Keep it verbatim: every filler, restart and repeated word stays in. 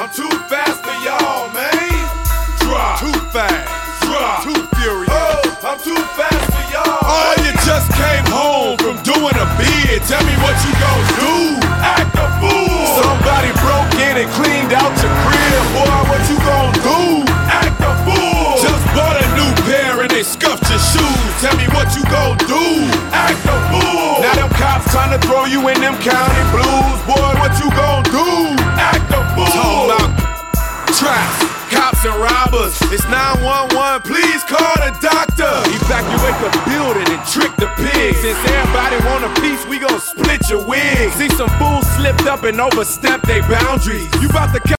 I'm too fast for y'all, man. Drop. Too fast. Drop. Too furious. Oh, I'm too fast for y'all. Oh, you just came home from doing a bid. Tell me what you gon' do. Act a fool. Somebody broke in and cleaned out your crib. Boy, what you gon' do? Act a fool. Just bought a new pair and they scuffed your shoes. Tell me what you gon' do. Act a fool. Now them cops trying to throw you in them county blues. Boy, what you gon' do? Act a fool. Talking about traps, cops and robbers. It's nine one one, please call the doctor. Evacuate the building and trick the pigs. Since everybody want a piece, we gon' split your wig. See some fools slipped up and overstepped their boundaries. You bout to